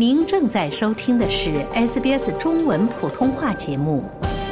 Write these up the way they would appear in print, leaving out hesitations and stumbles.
您正在收听的是 SBS 中文普通话节目。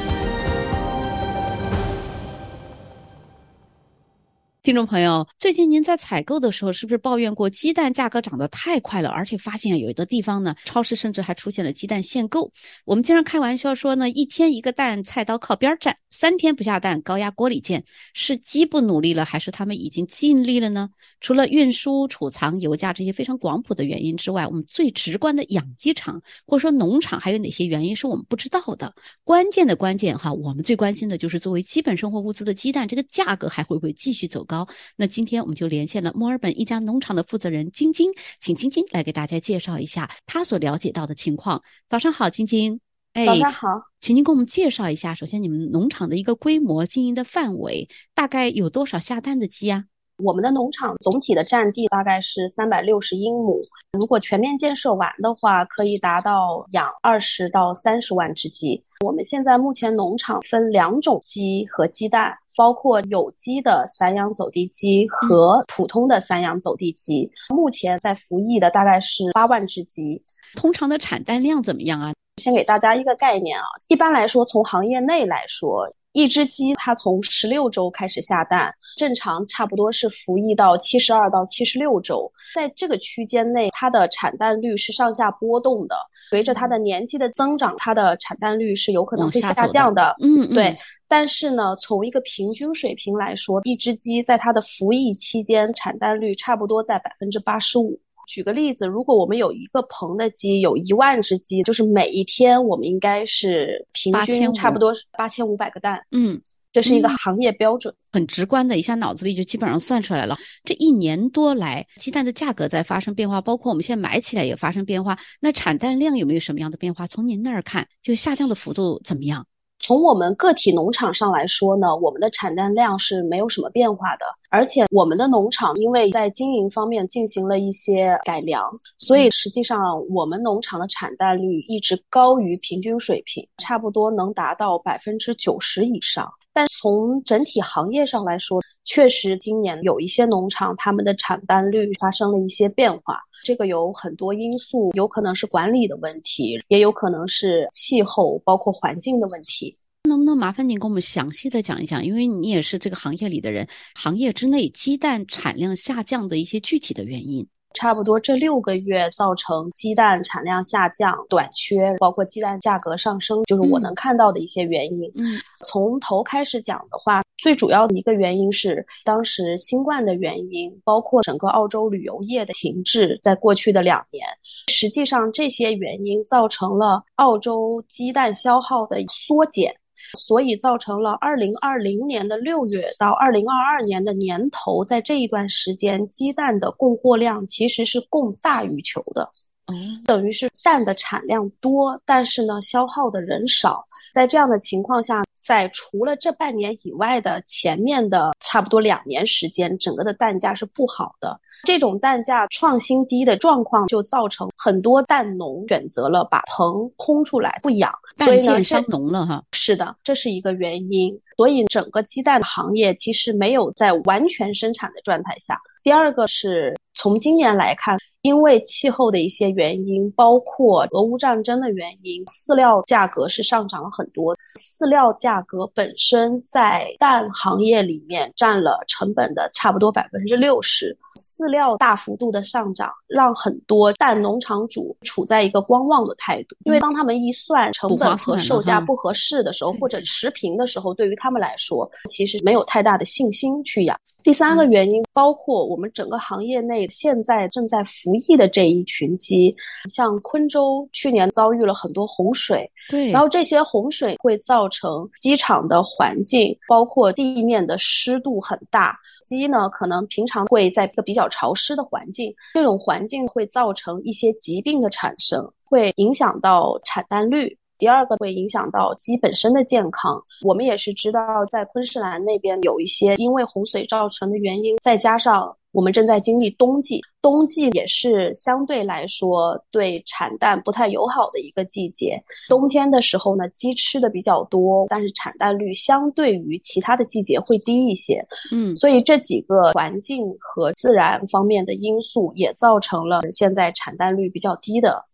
听众朋友，最近您在采购的时候是不是抱怨过鸡蛋价格涨得太快了，而且发现有的地方呢，超市甚至还出现了鸡蛋限购。我们经常开玩笑说呢，一天一个蛋，菜刀靠边站，3天不下蛋，高压锅里煎。是鸡不努力了，还是他们已经尽力了呢？除了运输、储藏、油价这些非常广谱的原因之外，我们最直观的养鸡场或者说农场还有哪些原因是我们不知道的？关键哈，我们最关心的就是作为基本生活物资的鸡蛋，这个价格还会不会继续走高？那今天我们就连线了墨尔本一家农场的负责人晶晶，请晶晶来给大家介绍一下她所了解到的情况。早上好，晶晶。 早上好， 请您给我们介绍一下，首先你们农场的一个规模、经营的范围，大概有多少下蛋的鸡啊？ 我们的农场总体的占地大概是360英亩，如果全面建设完的话，可以达到养20到30万只鸡。我们现在目前农场分2种鸡和鸡蛋，包括有机的散养走地鸡和普通的散养走地鸡。目前在服役的大概是8万只鸡。 通常的产蛋量怎么样啊？ 先给大家一个概念啊，一般来说，从行业内来说，一只鸡它从16周开始下蛋，正常差不多是服役到72到76周。在这个区间内，它的产蛋率是上下波动的，随着它的年纪的增长，它的产蛋率是有可能会下降的。对。但是呢，从一个平均水平来说，一只鸡在它的服役期间，产蛋率差不多在85%。举个例子，如果我们有一个棚的鸡，有1万只鸡，就是每一天我们应该是平均差不多8500个蛋。这是一个行业标准。 很直观的，一下脑子里就基本上算出来了。这1年多来，鸡蛋的价格在发生变化，包括我们现在买起来也发生变化。那产蛋量有没有什么样的变化？从您那儿看，就下降的幅度怎么样？ 从我们个体农场上来说呢，我们的产蛋量是没有什么变化的，而且我们的农场因为在经营方面进行了一些改良，所以实际上我们农场的产蛋率一直高于平均水平，差不多能达到90%以上。但从整体行业上来说，确实今年有一些农场他们的产蛋率发生了一些变化，这个有很多因素，有可能是管理的问题，也有可能是气候包括环境的问题。 能不能麻烦您跟我们详细的讲一讲，因为你也是这个行业里的人，行业之内鸡蛋产量下降的一些具体的原因。 差不多这6个月造成鸡蛋产量下降、短缺，包括鸡蛋价格上升，就是我能看到的一些原因。从头开始讲的话，最主要的一个原因是当时新冠的原因，包括整个澳洲旅游业的停滞，在过去的2年，实际上这些原因造成了澳洲鸡蛋消耗的缩减。所以造成了2020年的6月到2022年的年头，在这一段时间，鸡蛋的供货量其实是供大于求的。等于是蛋的产量多，但是呢，消耗的人少。在这样的情况下，在除了这半年以外的前面的差不多2年时间，整个的蛋价是不好的。这种蛋价创新低的状况，就造成很多蛋农选择了把棚空出来不养，所以呢， 蛋贱伤农了哈。 是的，这是一个原因。所以整个鸡蛋行业其实没有在完全生产的状态下。第二个是从今年来看，因为气候的一些原因，包括俄乌战争的原因，饲料价格是上涨了很多。饲料价格本身在蛋行业里面占了成本的差不多60%。饲料大幅度的上涨，让很多蛋农场主处在一个观望的态度。因为当他们一算成本和售价不合适的时候，或者持平的时候，对于他们来说，其实没有太大的信心去养。第3个原因，包括我们整个行业内现在正在服役的这一群鸡，像昆州去年遭遇了很多洪水， 对， 然后这些洪水会造成鸡场的环境，包括地面的湿度很大，鸡呢可能平常会在一个比较潮湿的环境，这种环境会造成一些疾病的产生，会影响到产蛋率。第二个会影响到鸡本身的健康。我们也是知道在昆士兰那边有一些因为洪水造成的原因，再加上我们正在经历冬季，冬季也是相对来说对产蛋不太友好的一个季节。冬天的时候呢，鸡吃的比较多，但是产蛋率相对于其他的季节会低一些。所以这几个环境和自然方面的因素也造成了现在产蛋率比较低的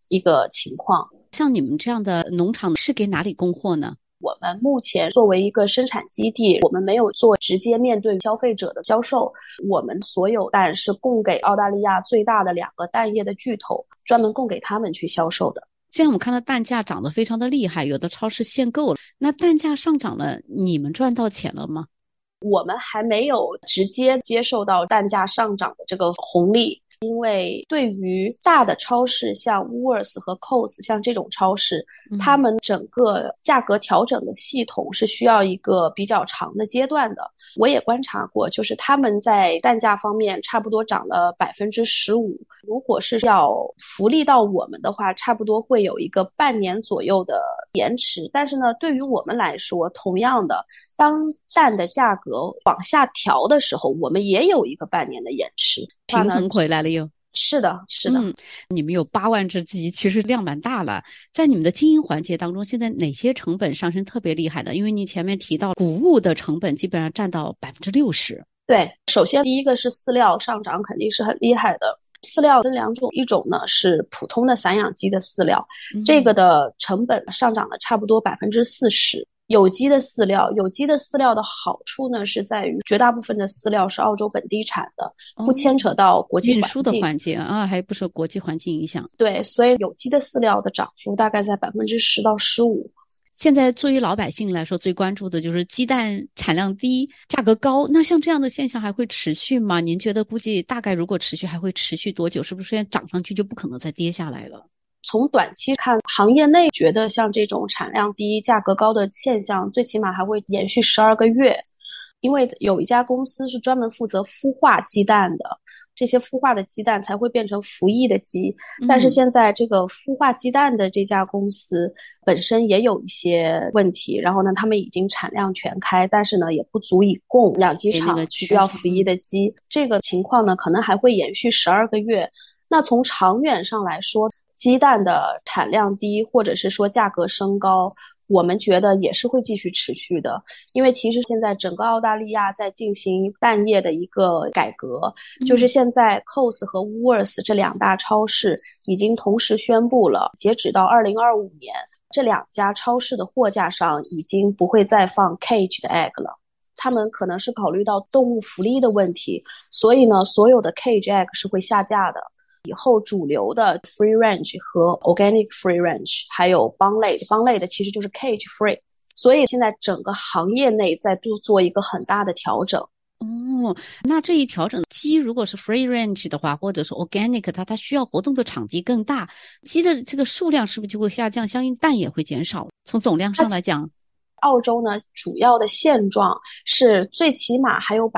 一个情况。 像你们这样的农场是给哪里供货呢？ 我们目前作为一个生产基地，我们没有做直接面对消费者的销售，我们所有蛋是供给澳大利亚最大的2个蛋业的巨头，专门供给他们去销售的。 现在我们看到蛋价涨得非常的厉害，有的超市限购了，那蛋价上涨了，你们赚到钱了吗？ 我们还没有直接接受到蛋价上涨的这个红利，因为对于大的超市，像 Woolworths 和 Coles 像这种超市，他们整个价格调整的系统是需要一个比较长的阶段的。我也观察过，就是他们在蛋价方面差不多涨了15%，如果是要福利到我们的话，差不多会有一个半年左右的延迟。但是呢，对于我们来说，同样的，当蛋的价格往下调的时候，我们也有一个半年的延迟， 平衡回来了又。 是的，是的。 你们有8万只鸡，其实量蛮大了。在你们的经营环节当中，现在哪些成本上升特别厉害的？因为你前面提到谷物的成本基本上占到60%。 对，首先第一个是饲料上涨，肯定是很厉害的。饲料分2种，一种呢是普通的散养鸡的饲料，这个的成本上涨了差不多40%。有机的饲料的好处呢是在于绝大部分的饲料是澳洲本地产的，不牵扯到国际环境， 运输的环节啊，还不受国际环境影响。 对，所以有机的饲料的涨幅大概在10%到15%。 现在作为老百姓来说，最关注的就是鸡蛋产量低，价格高。那像这样的现象还会持续吗？您觉得估计大概如果持续，还会持续多久？是不是现在涨上去就不可能再跌下来了？ 从短期看，行业内觉得像这种产量低、价格高的现象，最起码还会延续12个月。因为有一家公司是专门负责孵化鸡蛋的，这些孵化的鸡蛋才会变成服役的鸡。但是现在这个孵化鸡蛋的这家公司本身也有一些问题，然后呢，他们已经产量全开，但是呢，也不足以供养鸡场需要服役的鸡。这个情况呢，可能还会延续12个月。那从长远上来说，鸡蛋的产量低，或者是说价格升高，我们觉得也是会继续持续的。因为其实现在整个澳大利亚在进行蛋业的一个改革，就是现在 Coles 和 Woolworths 这2大超市已经同时宣布了，截止到2025年，这2家超市的货架上已经不会再放 cage 的 egg 了。他们可能是考虑到动物福利的问题，所以呢，所有的 cage egg 是会下架的。以后主流的 free range 和 organic free range 还有帮类的其实就是 cage free， 所以现在整个行业内在做一个很大的调整。 那这一调整，鸡如果是 free range 的话，或者是 organic， 它需要活动的场地更大，鸡的这个数量是不是就会下降，相应蛋也会减少？从总量上来讲， 澳洲呢，主要的现状是最起码还有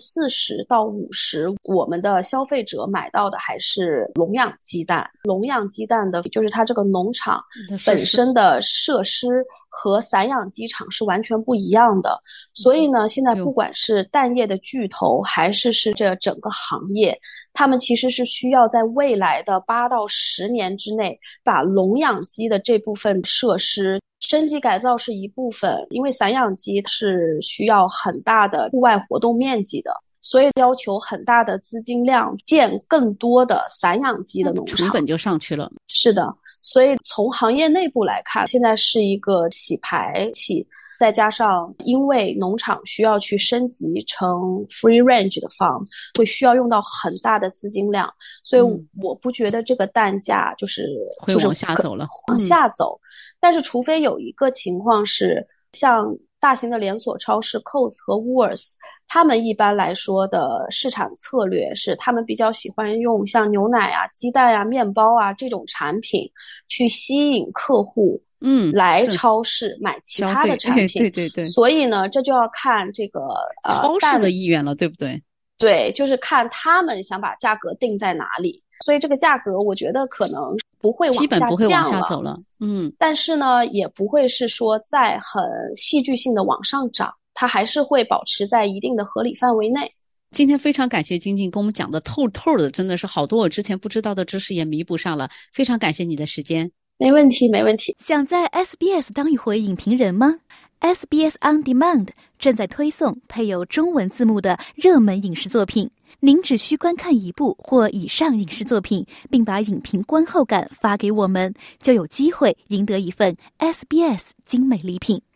40%到50%，我们的消费者买到的还是笼养鸡蛋。笼养鸡蛋的就是它这个农场本身的设施和散养鸡场是完全不一样的。所以呢，现在不管是蛋业的巨头，还是这整个行业，他们其实是需要在未来的8到10年之内，把笼养鸡的这部分设施升级改造是一部分，因为散养鸡是需要很大的户外活动面积的，所以要求很大的资金量，建更多的散养鸡的农场， 成本就上去了。 是的，所以从行业内部来看，现在是一个洗牌期，再加上因为农场需要去升级成 free range 的 farm， 会需要用到很大的资金量，所以我不觉得这个蛋价会往下走了， 往下走。但是除非有一个情况是，像大型的连锁超市 Coles 和 Woolworths， 他们一般来说的市场策略是，他们比较喜欢用像牛奶啊、鸡蛋啊、面包啊这种产品去吸引客户来超市买其他的产品。 对。 所以呢，这就要看这个超市的意愿了，对不对？ 对，就是看他们想把价格定在哪里。所以这个价格我觉得可能不会往下降了， 基本不会往下走了。 但是呢，也不会是说在很戏剧性的往上涨，它还是会保持在一定的合理范围内。 今天非常感谢晶晶跟我们讲的透透的，真的是好多我之前不知道的知识也弥补上了，非常感谢你的时间。 没问题。 想在 SBS 当一回影评人吗？ SBS On Demand 正在推送配有中文字幕的热门影视作品， 您只需观看一部或以上影视作品，并把影评观后感发给我们，就有机会赢得一份 SBS 精美礼品。